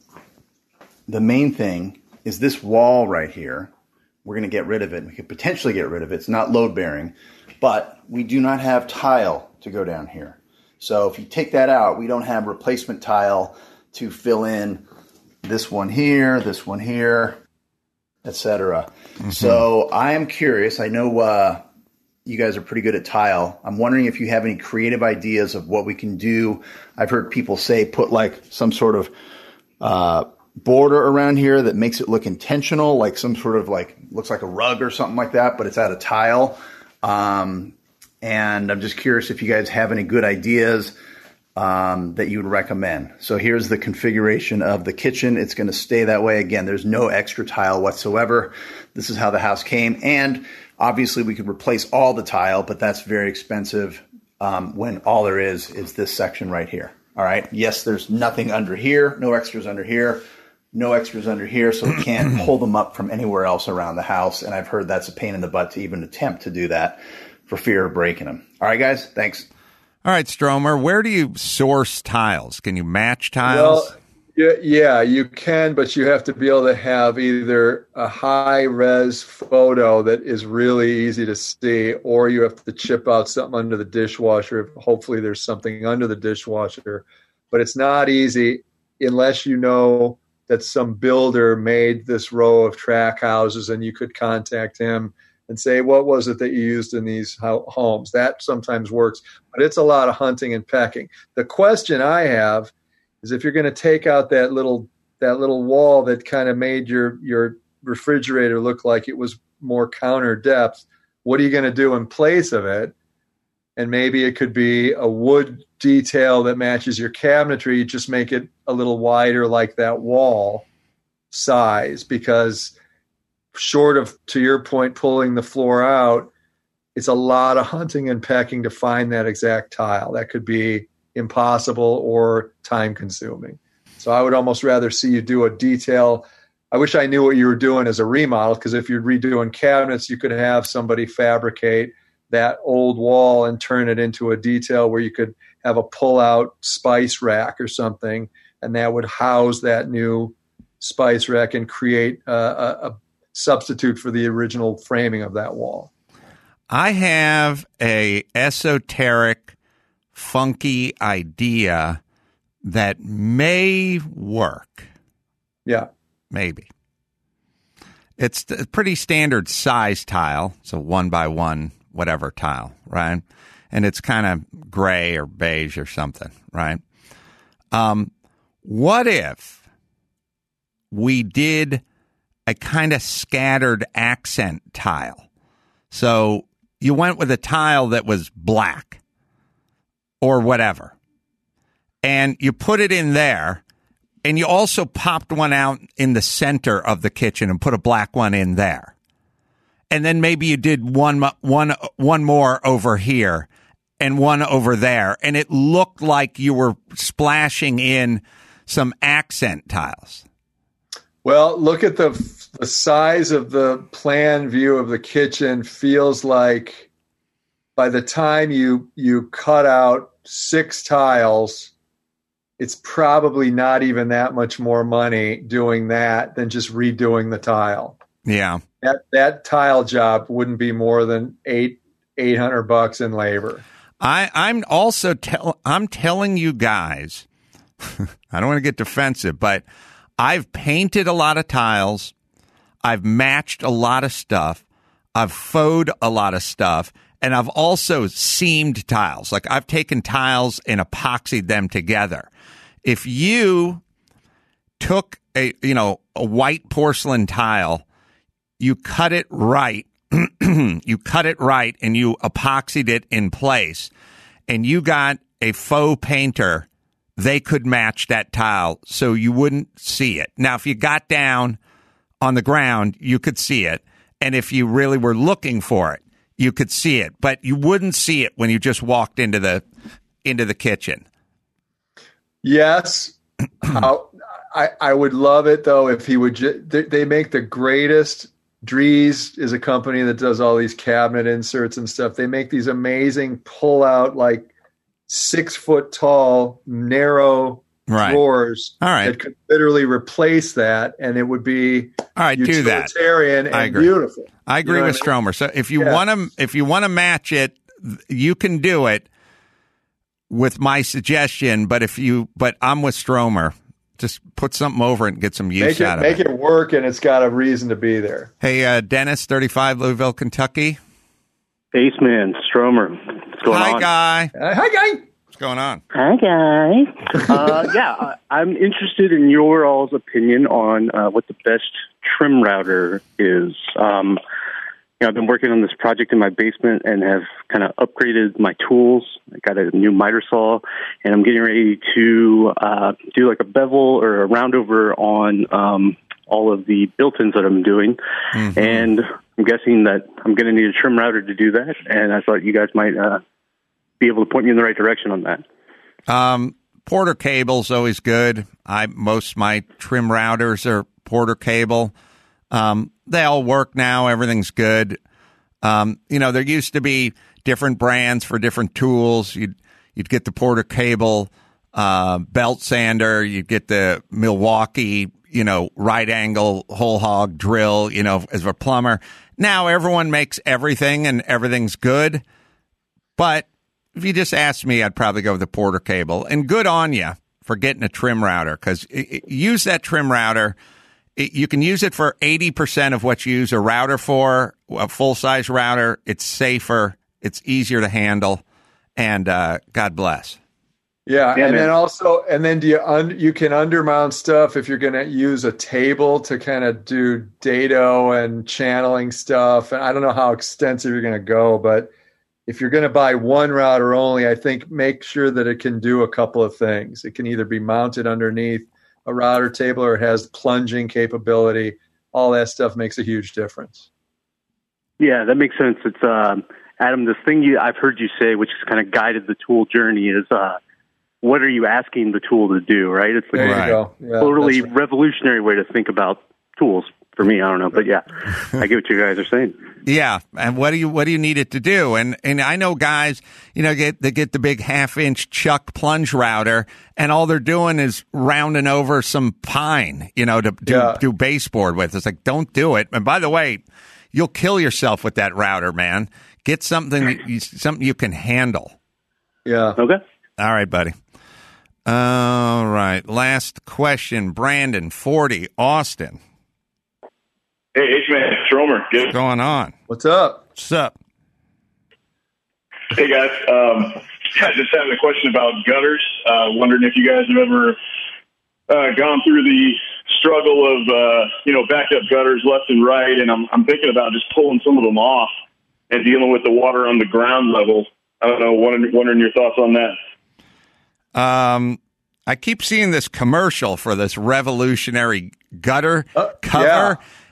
the main thing is this wall right here. We're going to get rid of it. We could potentially get rid of it. It's not load bearing, but we do not have tile to go down here. So if you take that out, we don't have replacement tile to fill in this one here, this one here, et cetera. Mm-hmm. So I am curious. I know uh, you guys are pretty good at tile. I'm wondering if you have any creative ideas of what we can do. I've heard people say put like some sort of uh, border around here that makes it look intentional, like some sort of like, looks like a rug or something like that, but it's out of tile. Um, and I'm just curious if you guys have any good ideas um, that you would recommend. So here's the configuration of the kitchen. It's going to stay that way. Again, there's no extra tile whatsoever. This is how the house came. And obviously we could replace all the tile, but that's very expensive um, when all there is is this section right here. All right. Yes, there's nothing under here, no extras under here. No extras under here, so we can't pull them up from anywhere else around the house. And I've heard that's a pain in the butt to even attempt to do that for fear of breaking them. All right, guys, thanks. All right, Stromer, where do you source tiles? Can you match tiles? Well, yeah, yeah, you can, but you have to be able to have either a high-res photo that is really easy to see, or you have to chip out something under the dishwasher. Hopefully there's something under the dishwasher. But it's not easy unless you know that some builder made this row of track houses and you could contact him and say, what was it that you used in these ho- homes? That sometimes works, but it's a lot of hunting and pecking. The question I have is if you're going to take out that little that little wall that kind of made your, your refrigerator look like it was more counter depth, what are you going to do in place of it? And maybe it could be a wood detail that matches your cabinetry. You just make it a little wider like that wall size, because short of, to your point, pulling the floor out, it's a lot of hunting and pecking to find that exact tile. That could be impossible or time consuming. So I would almost rather see you do a detail. I wish I knew what you were doing as a remodel, because if you're redoing cabinets, you could have somebody fabricate that old wall and turn it into a detail where you could have a pull-out spice rack or something, and that would house that new spice rack and create a, a, a substitute for the original framing of that wall. I have a esoteric, funky idea that may work. Yeah. Maybe. It's a pretty standard size tile. So one by one, whatever tile, right? And it's kind of gray or beige or something, right? Um, what if we did a kind of scattered accent tile? So you went with a tile that was black or whatever, and you put it in there, and you also popped one out in the center of the kitchen and put a black one in there. and then maybe you did one one one more over here and one over there, and it looked like you were splashing in some accent tiles. Well, look at the the size of the plan view of the kitchen. Feels like by the time you you cut out six tiles, it's probably not even that much more money doing that than just redoing the tile. Yeah, that that tile job wouldn't be more than eight eight hundred bucks in labor. I I'm also tell I'm telling you guys, I don't want to get defensive, but I've painted a lot of tiles. I've matched a lot of stuff. I've fauxed a lot of stuff. And I've also seamed tiles. Like I've taken tiles and epoxied them together. If you took a, you know, a white porcelain tile, you cut it right, you cut it right and you epoxied it in place and you got a faux painter, they could match that tile so you wouldn't see it. Now, if you got down on the ground, you could see it. And if you really were looking for it, you could see it. But you wouldn't see it when you just walked into the into the kitchen. Yes. How, I, I would love it, though, if he would ju- they, they make the greatest. Dries is a company that does all these cabinet inserts and stuff. They make these amazing pull-out, like, six foot tall, narrow right. drawers All right. that could literally replace that, and it would be all right. Do that. Utilitarian and I agree. beautiful. I agree you know with I mean? Stromer. So if you yeah. want to, if you want to match it, you can do it with my suggestion. But if you, but I'm with Stromer. Just put something over it and get some use make it, out of make it. Make it work, and it's got a reason to be there. Hey, uh, Dennis, thirty-five, Louisville, Kentucky. Ace Man, Stromer. What's going Hi, on? Guy. Uh, hi, Guy. What's going on? Hi, guys. uh, yeah, I, I'm interested in your all's opinion on uh, what the best trim router is. Um, you know, I've been working on this project in my basement and have kind of upgraded my tools. I got a new miter saw, and I'm getting ready to uh, do like a bevel or a roundover on um, all of the built-ins that I'm doing. Mm-hmm. And I'm guessing that I'm going to need a trim router to do that, and I thought you guys might uh, be able to point me in the right direction on that. Um, Porter cable's always good. I most of my trim routers are Porter cable. Um, they all work now. Everything's good. Um, you know, there used to be different brands for different tools. You'd you'd get the Porter cable uh, belt sander. You'd get the Milwaukee, you know, right angle whole hog drill. You know, as a plumber. Now everyone makes everything, and everything's good. But if you just asked me, I'd probably go with the Porter cable. And good on you for getting a trim router, because use that trim router. It, you can use it for eighty percent of what you use a router for, a full-size router. It's safer. It's easier to handle. And uh, God bless. Yeah, yeah and man. then also, and then do you un, you can undermount stuff if you're going to use a table to kind of do dado and channeling stuff. And I don't know how extensive you're going to go, but if you're going to buy one router only, I think make sure that it can do a couple of things. It can either be mounted underneath a router table, or it has plunging capability. All that stuff makes a huge difference. Yeah, that makes sense. It's um, Adam. This thing you, I've heard you say, which has kind of guided the tool journey, is uh, what are you asking the tool to do? Right? It's like there you a go. Yeah, totally right. revolutionary way to think about tools. For me, I don't know, but yeah, I get what you guys are saying. Yeah, and what do you what do you need it to do? And and I know guys, you know, get they get the big half inch chuck plunge router, and all they're doing is rounding over some pine, you know, to do Yeah. do baseboard with. It's like, don't do it. And by the way, you'll kill yourself with that router, man. Get something that you, something you can handle. Yeah. Okay. All right, buddy. All right. Last question, Brandon, forty, Austin. Hey, H-Man, Stromer, good. What's going on? What's up? What's up? Hey, guys. Um, yeah, just having a question about gutters. Uh, wondering if you guys have ever uh, gone through the struggle of, uh, you know, backup gutters left and right, and I'm, I'm thinking about just pulling some of them off and dealing with the water on the ground level. I don't know, wondering, wondering your thoughts on that. Um, I keep seeing this commercial for this revolutionary gutter Uh, cover, yeah.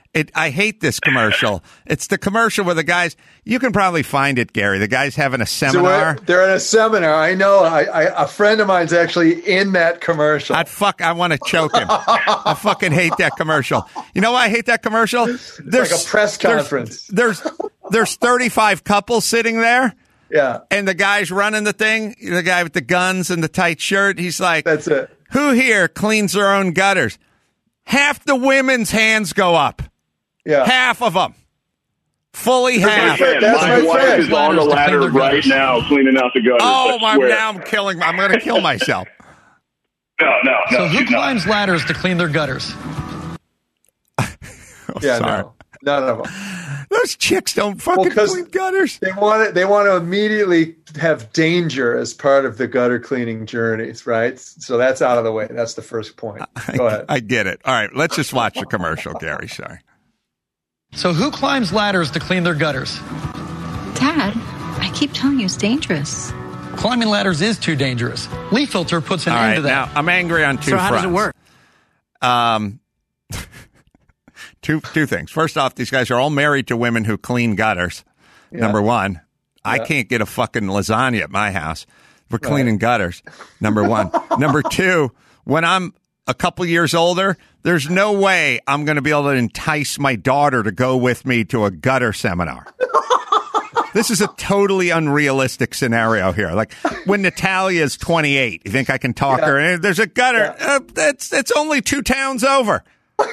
It, I hate this commercial. It's the commercial where the guys, you can probably find it, Gary. The guy's having a seminar. So they're in a seminar. I know. I, I, a friend of mine's actually in that commercial. I'd fuck, I want to choke him. I fucking hate that commercial. You know why I hate that commercial? There's like a press conference. There's, there's, there's thirty-five couples sitting there. Yeah. And the guy's running the thing, the guy with the guns and the tight shirt. He's like, that's it. Who here cleans their own gutters? Half the women's hands go up. Yeah. Half of them. Fully That's half. my, That's my, my wife friend. is on the ladder right now cleaning out the gutters. Oh, my, now I'm killing. I'm going to kill myself. No, no, no. So who climbs not. ladders to clean their gutters? oh, yeah, sorry. no. None of them. Those chicks don't fucking well, clean gutters. They want it. They want to immediately have danger as part of the gutter cleaning journeys, right? So that's out of the way. That's the first point. Go ahead. I, I get it. All right, let's just watch the commercial, Gary. Sorry. So who climbs ladders to clean their gutters? Dad, I keep telling you it's dangerous. Climbing ladders is too dangerous. Leaf Filter puts an All end right, to that. Now, I'm angry on two so fronts. how does it work? Um, two two things. First off, these guys are all married to women who clean gutters. Yeah. Number one. Yeah. I can't get a fucking lasagna at my house. We're cleaning right. gutters. Number one. Number two, when I'm a couple years older, there's no way I'm going to be able to entice my daughter to go with me to a gutter seminar. This is a totally unrealistic scenario here. Like when Natalia's twenty-eight, you think I can talk yeah. her? And there's a gutter. Yeah. Uh, that's that's only two towns over.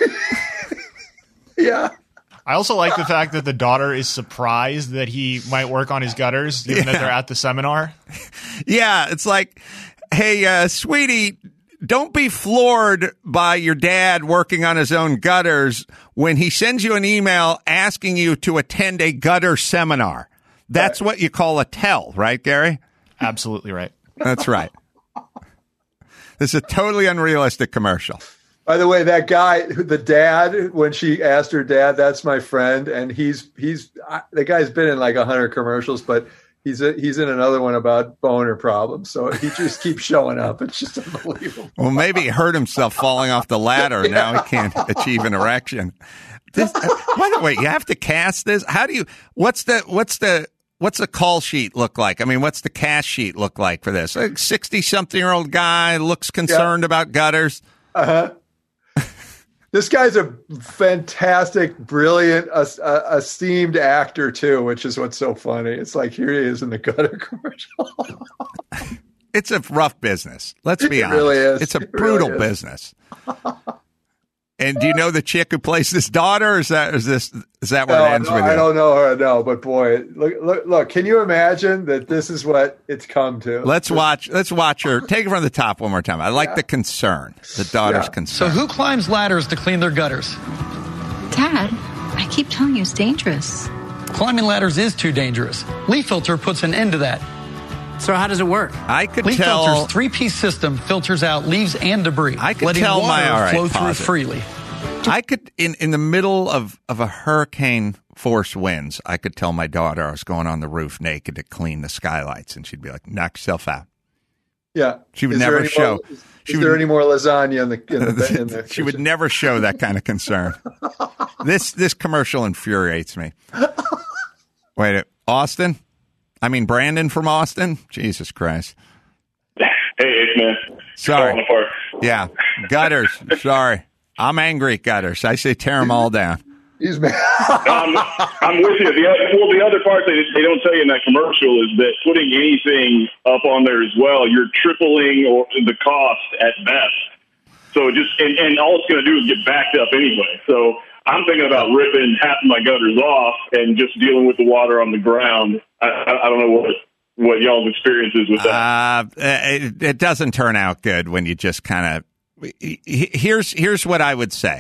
yeah. I also like the fact that the daughter is surprised that he might work on his gutters, given yeah. that they're at the seminar. Yeah, it's like, hey, uh, sweetie, don't be floored by your dad working on his own gutters when he sends you an email asking you to attend a gutter seminar. That's right. What you call a tell, right, Gary? Absolutely right. That's right. This is a totally unrealistic commercial. By the way, that guy, the dad, when she asked her dad, that's my friend, and he's he's the guy's been in like a hundred commercials, but he's a, he's in another one about boner problems. So he just keeps showing up. It's just unbelievable. Well, maybe he hurt himself falling off the ladder. Yeah. Now he can't achieve an erection. This, by the way, you have to cast this. How do you? What's the what's the What's the call sheet look like? I mean, what's the cash sheet look like for this? A sixty-something-year-old guy looks concerned yeah. about gutters. Uh-huh. This guy's a fantastic, brilliant, uh, uh, esteemed actor, too, which is what's so funny. It's like, here he is in the gutter commercial. It's a rough business. Let's be it honest. Really is. It's a it brutal really business. And do you know the chick who plays this daughter? Or is that is this is that where no, it ends no, with you? I don't know her, no, but boy, look, look, look! Can you imagine that this is what it's come to? Let's watch. Let's watch her. Take it from the top one more time. I like yeah. the concern, the daughter's yeah. concern. So who climbs ladders to clean their gutters? Dad, I keep telling you it's dangerous. Climbing ladders is too dangerous. Leaf Filter puts an end to that. So how does it work? I could Leaf tell. Filter's three-piece system filters out leaves and debris, I could letting tell water my all right, flow pause through it. freely. I could, in, in the middle of, of a hurricane force winds, I could tell my daughter I was going on the roof naked to clean the skylights, and she'd be like, knock yourself out. Yeah. She would is never there show. More, is she is would, there any more lasagna in the, in the, in the She would never show that kind of concern. This this commercial infuriates me. Wait, Austin? I mean, Brandon from Austin? Jesus Christ. Hey, it's man. Sorry. Yeah. Gutters. Sorry. I'm angry at gutters. I say tear them all down. He's mad. um, I'm with you. The other, well, the other part they, they don't tell you in that commercial is that putting anything up on there as well, you're tripling or the cost at best. So just and, and all it's going to do is get backed up anyway. So I'm thinking about ripping half of my gutters off and just dealing with the water on the ground. I, I, I don't know what what y'all's experience is with that. Uh, it, it doesn't turn out good when you just kind of. Here's here's what I would say.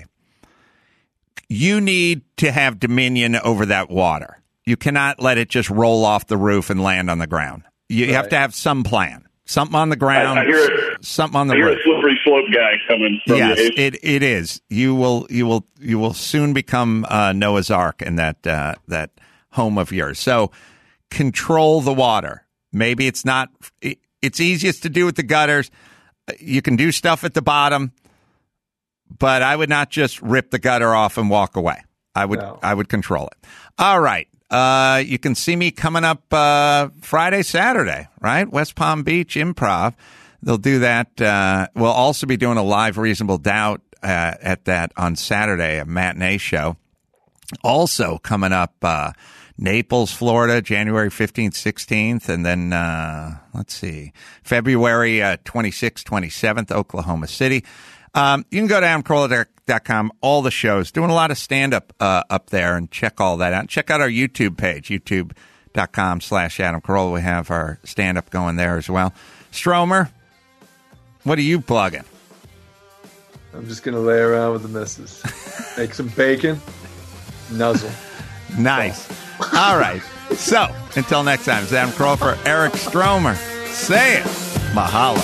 You need to have dominion over that water. You cannot let it just roll off the roof and land on the ground. You right. have to have some plan. Something on the ground. I, I hear it. Something on the I hear roof. a slippery slope guy coming from yes, the it it is. You will you will you will soon become uh, Noah's Ark in that uh, that home of yours. So control the water. Maybe it's not. It, it's easiest to do with the gutters. You can do stuff at the bottom, but I would not just rip the gutter off and walk away. I would No. I would control it. All right. Uh, you can see me coming up uh, Friday, Saturday, right? West Palm Beach Improv. They'll do that. Uh, we'll also be doing a live Reasonable Doubt uh, at that on Saturday, a matinee show. Also coming up, uh, Naples, Florida, January fifteenth, sixteenth, and then, uh, let's see, February uh, twenty-sixth, twenty-seventh, Oklahoma City. Um, you can go to adam carolla dot com, all the shows, doing a lot of stand-up uh, up there, and check all that out. Check out our YouTube page, youtube.com slash Adam Carolla. We have our stand-up going there as well. Stromer, what are you plugging? I'm just going to lay around with the missus. Make some bacon, nuzzle. Nice. All right. So, until next time, it's Adam Carolla for Eric Stromer. Say it. Mahalo.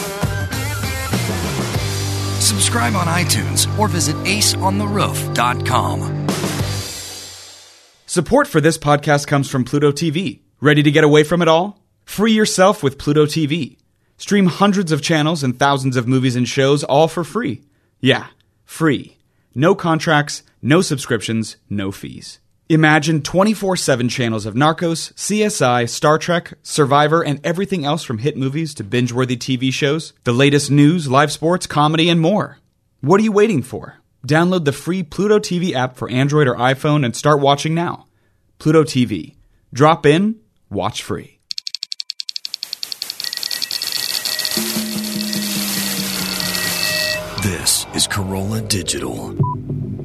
Subscribe on iTunes or visit ace on the roof dot com. Support for this podcast comes from Pluto T V. Ready to get away from it all? Free yourself with Pluto T V. Stream hundreds of channels and thousands of movies and shows all for free. Yeah, free. No contracts, no subscriptions, no fees. Imagine twenty-four seven channels of Narcos, C S I, Star Trek, Survivor, and everything else from hit movies to binge-worthy T V shows, the latest news, live sports, comedy, and more. What are you waiting for? Download the free Pluto T V app for Android or iPhone and start watching now. Pluto T V. Drop in, watch free. This is Corolla Digital.